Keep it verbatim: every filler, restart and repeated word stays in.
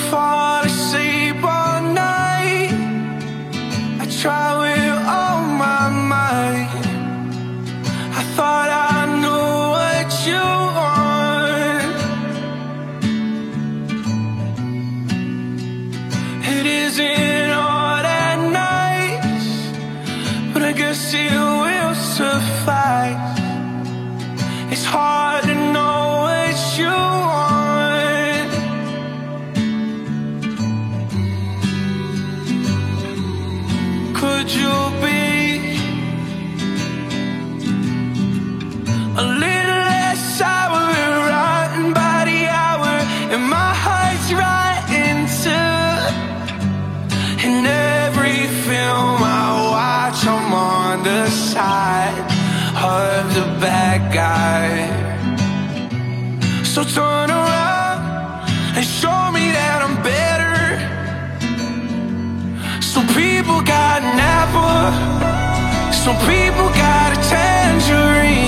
fall asleep all night. I try with all my might. I thought I knew what you want. It isn't all that nice, but I guess it will suffice. It's hard to know what you want. Could you be a little less sour and rotten by the hour? And my heart's writing too. In every film I watch, I'm on the side of the bad guy. So turn around and show me that I'm better. Some people got an apple, some people got a tangerine.